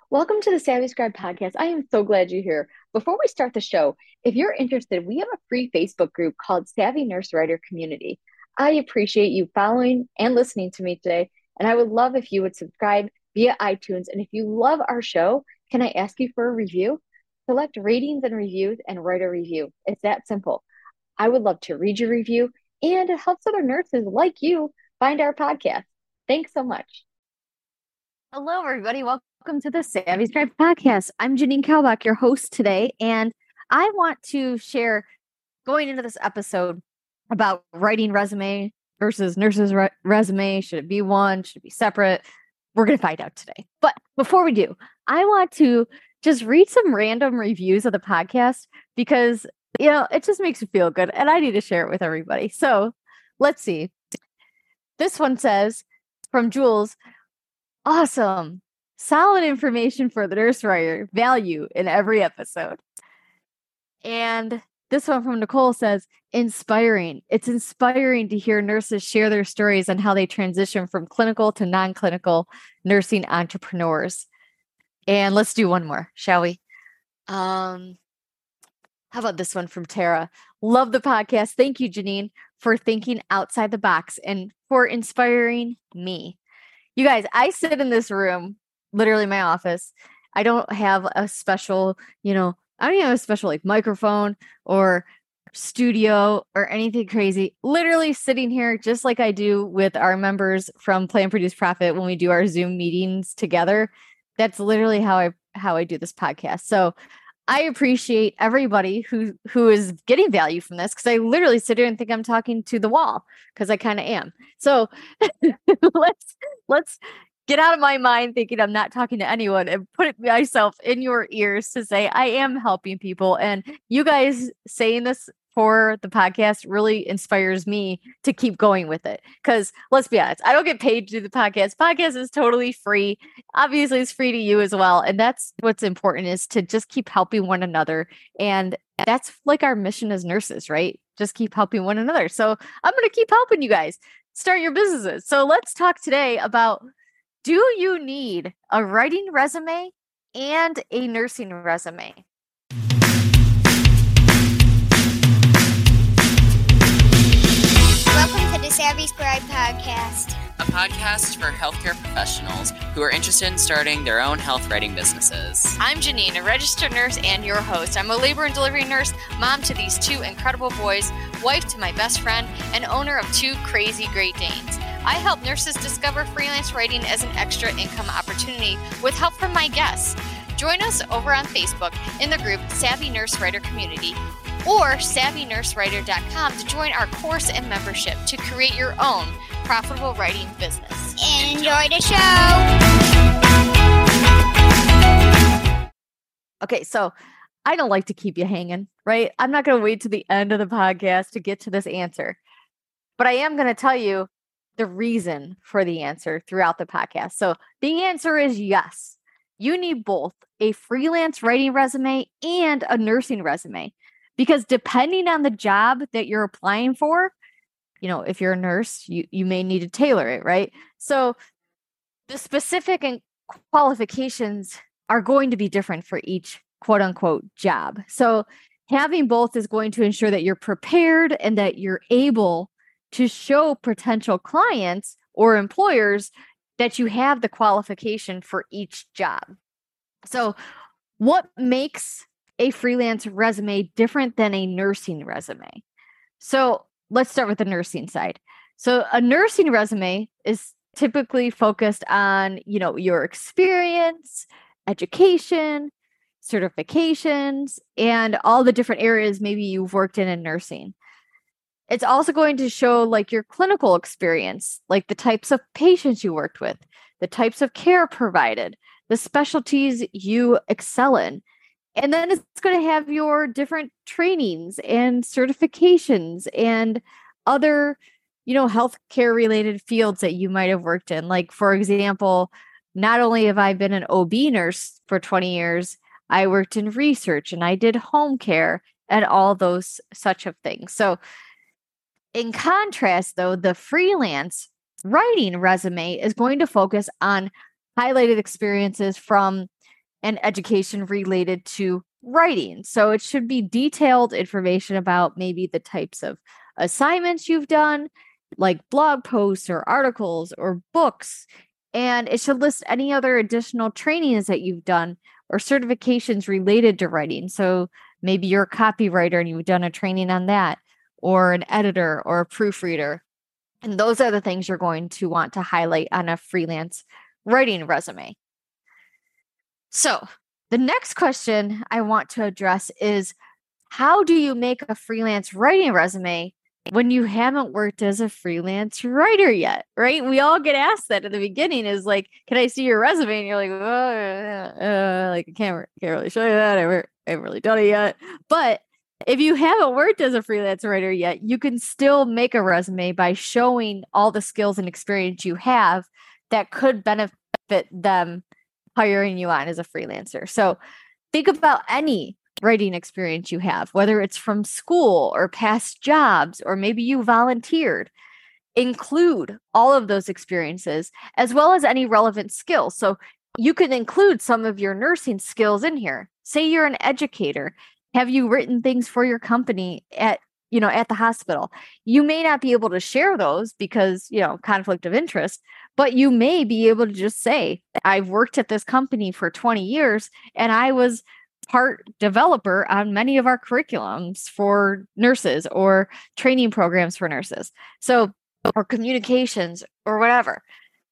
Welcome to the Savvy Scribe podcast. I am so glad you're here. Before we start the show, if you're interested, we have a free Facebook group called Savvy Nurse Writer Community. I appreciate you following and listening to me today, and I would love if you would subscribe via iTunes. And if you love our show, can I ask you for a review? Select ratings and reviews and write a review. It's that simple. I would love to read your review, and it helps other nurses like you find our podcast. Thanks so much. Hello, everybody. Welcome to the Savvy Scribe podcast. I'm Janine Kalbach, your host today, and I want to share going into this episode about writing resume versus nurse's resume. Should it be one? Should it be separate? We're going to find out today. But before we do, I want to just read some random reviews of the podcast because, it just makes me feel good, and I need to share it with everybody. So let's see. This one says from Jules, awesome. Solid information for the nurse writer. Value in every episode. And this one from Nicole says, inspiring. It's inspiring to hear nurses share their stories on how they transition from clinical to non-clinical nursing entrepreneurs. And let's do one more, shall we? How about this one from Tara? Love the podcast. Thank you, Janine, for thinking outside the box and for inspiring me. You guys, I sit in this room, literally my office. I don't have a special, I don't even have a special microphone or studio or anything crazy. Literally sitting here just like I do with our members from Plan Produce Profit when we do our Zoom meetings together. That's literally how I do this podcast. So I appreciate everybody who is getting value from this because I literally sit here and think I'm talking to the wall because I kind of am. So let's get out of my mind thinking I'm not talking to anyone and put myself in your ears to say I am helping people. And you guys saying this for the podcast really inspires me to keep going with it. Because let's be honest, I don't get paid to do the podcast. Podcast is totally free. Obviously, it's free to you as well. And that's what's important is to just keep helping one another. And that's like our mission as nurses, right? Just keep helping one another. So I'm going to keep helping you guys start your businesses. So let's talk today about, do you need a writing resume and a nursing resume? Welcome to the Savvy Scribe podcast, a podcast for healthcare professionals who are interested in starting their own health writing businesses. I'm Janine, a registered nurse and your host. I'm a labor and delivery nurse, mom to these two incredible boys, wife to my best friend, and owner of two crazy Great Danes. I help nurses discover freelance writing as an extra income opportunity with help from my guests. Join us over on Facebook in the group Savvy Nurse Writer Community or SavvyNurseWriter.com to join our course and membership to create your own profitable writing business. Enjoy the show! Okay, so I don't like to keep you hanging, right? I'm not going to wait to the end of the podcast to get to this answer. But I am going to tell you the reason for the answer throughout the podcast. So the answer is yes. You need both a freelance writing resume and a nursing resume. Because depending on the job that you're applying for, if you're a nurse, you may need to tailor it, right? So the specific and qualifications are going to be different for each quote unquote job. So having both is going to ensure that you're prepared and that you're able to show potential clients or employers that you have the qualification for each job. So what makes a freelance resume different than a nursing resume? So let's start with the nursing side. So a nursing resume is typically focused on, your experience, education, certifications, and all the different areas maybe you've worked in nursing. It's also going to show your clinical experience, like the types of patients you worked with, the types of care provided, the specialties you excel in. And then it's going to have your different trainings and certifications and other, healthcare related fields that you might have worked in. Like, for example, not only have I been an OB nurse for 20 years, I worked in research and I did home care and all those such of things. So in contrast, though, the freelance writing resume is going to focus on highlighted experiences from and education related to writing. So it should be detailed information about maybe the types of assignments you've done, like blog posts or articles or books. And it should list any other additional trainings that you've done or certifications related to writing. So maybe you're a copywriter and you've done a training on that, or an editor or a proofreader. And those are the things you're going to want to highlight on a freelance writing resume. So the next question I want to address is, how do you make a freelance writing resume when you haven't worked as a freelance writer yet, right? We all get asked that at the beginning, is like, can I see your resume? And you're like, like, I can't really show you that. I haven't really done it yet. But if you haven't worked as a freelance writer yet, you can still make a resume by showing all the skills and experience you have that could benefit them hiring you on as a freelancer. So think about any writing experience you have, whether it's from school or past jobs, or maybe you volunteered. Include all of those experiences as well as any relevant skills. So you can include some of your nursing skills in here. Say you're an educator. Have you written things for your company at the hospital? You may not be able to share those because, conflict of interest, but you may be able to just say, I've worked at this company for 20 years and I was part developer on many of our curriculums for nurses or training programs for nurses. So, or communications or whatever.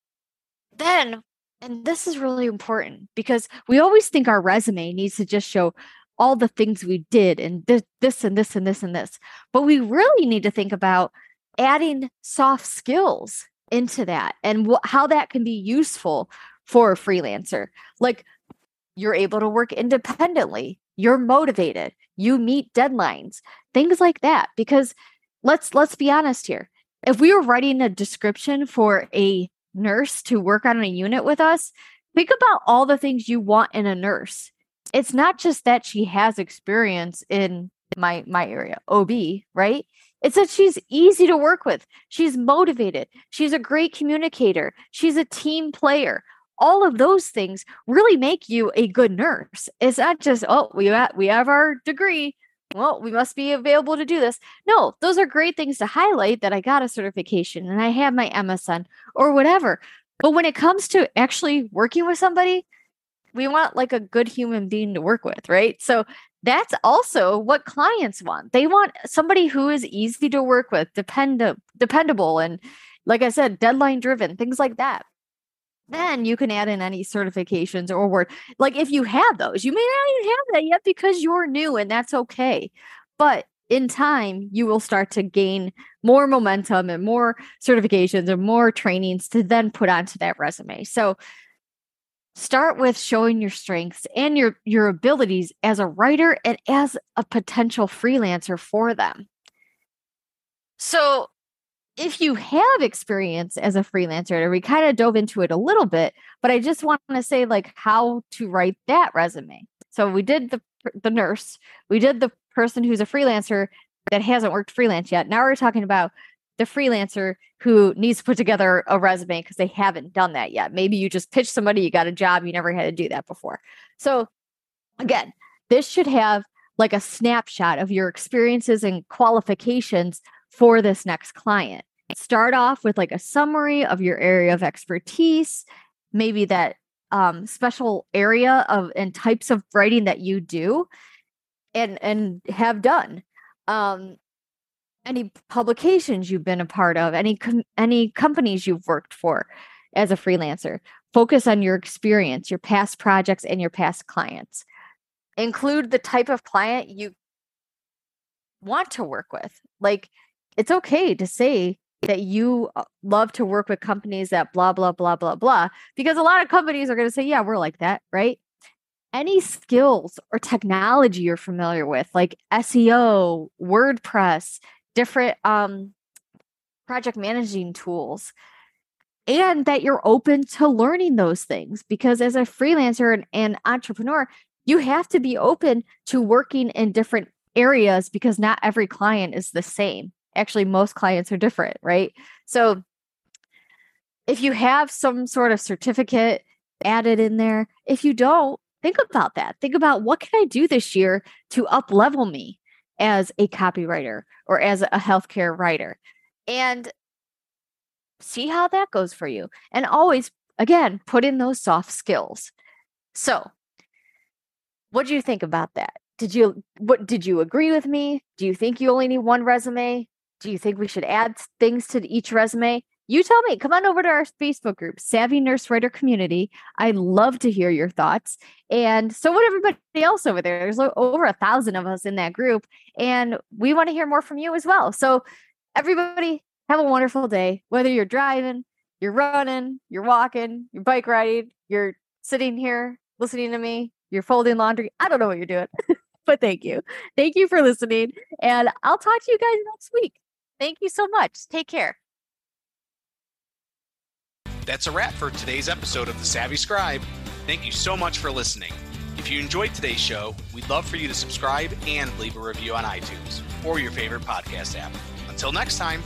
Then, and this is really important because we always think our resume needs to just show all the things we did and this and this and this and this. But we really need to think about adding soft skills into that and how that can be useful for a freelancer. Like, you're able to work independently, you're motivated, you meet deadlines, things like that. Because let's be honest here. If we were writing a description for a nurse to work on a unit with us, think about all the things you want in a nurse. It's not just that she has experience in my area, OB, right? It's that she's easy to work with. She's motivated. She's a great communicator. She's a team player. All of those things really make you a good nurse. It's not just, we have our degree. Well, we must be available to do this. No, those are great things to highlight, that I got a certification and I have my MSN or whatever. But when it comes to actually working with somebody, we want like a good human being to work with, right? So that's also what clients want. They want somebody who is easy to work with, dependable, and, like I said, deadline driven, things like that. Then you can add in any certifications or word. Like, if you have those, you may not even have that yet because you're new, and that's okay. But in time, you will start to gain more momentum and more certifications and more trainings to then put onto that resume. So start with showing your strengths and your abilities as a writer and as a potential freelancer for them. So if you have experience as a freelancer, and we kind of dove into it a little bit, but I just want to say like how to write that resume. So we did the nurse, we did the person who's a freelancer that hasn't worked freelance yet. Now we're talking about the freelancer who needs to put together a resume because they haven't done that yet. Maybe you just pitched somebody, you got a job, you never had to do that before. So again, this should have like a snapshot of your experiences and qualifications for this next client. Start off with like a summary of your area of expertise, maybe that special area of and types of writing that you do and have done. Any publications you've been a part of, any companies you've worked for as a freelancer. Focus on your experience, your past projects, and your past clients. Include the type of client you want to work with. Like, it's okay to say that you love to work with companies that blah, blah, blah, blah, blah, because a lot of companies are going to say, yeah, we're like that, right? Any skills or technology you're familiar with, like SEO, WordPress, different project managing tools, and that you're open to learning those things, because as a freelancer and entrepreneur, you have to be open to working in different areas because not every client is the same. Actually, most clients are different, right? So if you have some sort of certificate, add it in there. If you don't, think about that. Think about what can I do this year to up level me as a copywriter or as a healthcare writer, and see how that goes for you. And always, again, put in those soft skills. So what do you think about that? Did you agree with me? Do you think you only need one resume? Do you think we should add things to each resume? You tell me. Come on over to our Facebook group, Savvy Nurse Writer Community. I'd love to hear your thoughts. And so would everybody else over there. There's over 1,000 of us in that group. And we want to hear more from you as well. So everybody have a wonderful day. Whether you're driving, you're running, you're walking, you're bike riding, you're sitting here listening to me, you're folding laundry. I don't know what you're doing, but thank you. Thank you for listening. And I'll talk to you guys next week. Thank you so much. Take care. That's a wrap for today's episode of The Savvy Scribe. Thank you so much for listening. If you enjoyed today's show, we'd love for you to subscribe and leave a review on iTunes or your favorite podcast app. Until next time.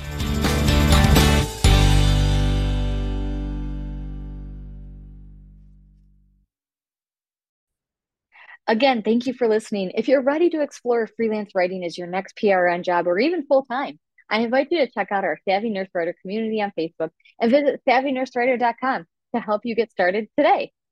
Again, thank you for listening. If you're ready to explore freelance writing as your next PRN job or even full-time, I invite you to check out our Savvy Nurse Writer community on Facebook and visit savvynursewriter.com to help you get started today.